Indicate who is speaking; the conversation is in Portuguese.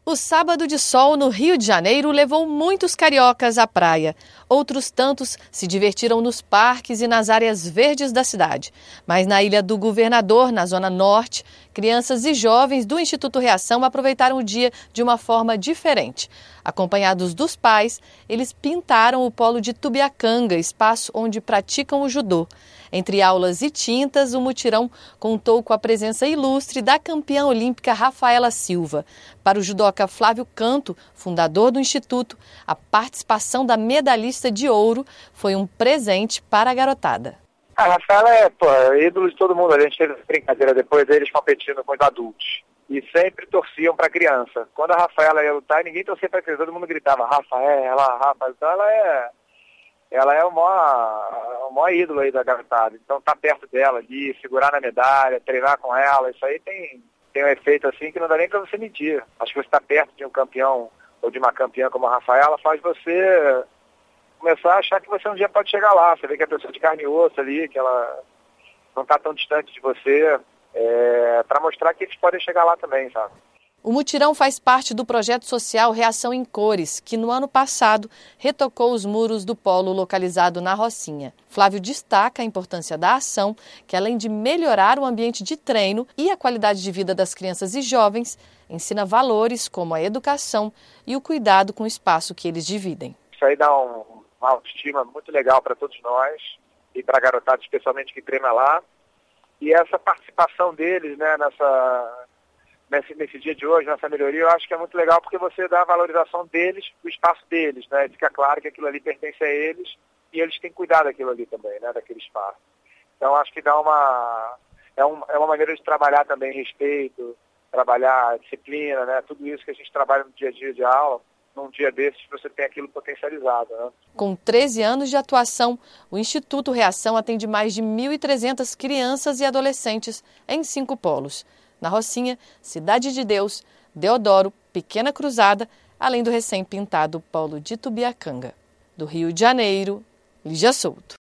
Speaker 1: O sábado de sol no Rio de Janeiro levou muitos cariocas à praia. Outros tantos se divertiram nos parques e nas áreas verdes da cidade. Mas na Ilha do Governador, na Zona Norte, crianças e jovens do Instituto Reação aproveitaram o dia de uma forma diferente. Acompanhados dos pais, eles pintaram o polo de Tubiacanga, espaço onde praticam o judô. Entre aulas e tintas, o mutirão contou com a presença ilustre da campeã olímpica Rafaela Silva. Para o judoca Flávio Canto, fundador do Instituto, a participação da medalhista de ouro foi um presente para a garotada.
Speaker 2: A Rafaela é ídolo de todo mundo. A gente fez essa brincadeira depois deles competindo com os adultos. E sempre torciam para a criança. Quando a Rafaela ia lutar, ninguém torcia para a criança, todo mundo gritava Rafaela, Rafaela. Então ela é o maior ídolo aí da garotada. Então tá perto dela ali, segurar na medalha, treinar com ela, isso aí tem um efeito assim que não dá nem para você medir. Acho que você tá perto de um campeão ou de uma campeã como a Rafaela, faz você começar a achar que você um dia pode chegar lá. Você vê que a pessoa de carne e osso ali, que ela não tá tão distante de você, para mostrar que eles podem chegar lá também, sabe?
Speaker 1: O mutirão faz parte do projeto social Reação em Cores, que no ano passado retocou os muros do polo localizado na Rocinha. Flávio destaca a importância da ação, que além de melhorar o ambiente de treino e a qualidade de vida das crianças e jovens, ensina valores como a educação e o cuidado com o espaço que eles dividem.
Speaker 2: Isso aí dá uma autoestima muito legal para todos nós e para a garotada especialmente que treina lá. E essa participação deles, né, nesse dia de hoje, nessa melhoria, eu acho que é muito legal porque você dá a valorização deles, do espaço deles, né? Fica claro que aquilo ali pertence a eles e eles têm que cuidar daquilo ali também, né? Daquele espaço. Então acho que é uma maneira de trabalhar também respeito, trabalhar disciplina, né? Tudo isso que a gente trabalha no dia a dia de aula, num dia desses você tem aquilo potencializado, né?
Speaker 1: Com 13 anos de atuação, o Instituto Reação atende mais de 1.300 crianças e adolescentes em 5 polos. Na Rocinha, Cidade de Deus, Deodoro, Pequena Cruzada, além do recém-pintado polo de Tubiacanga. Do Rio de Janeiro, Lígia Souto.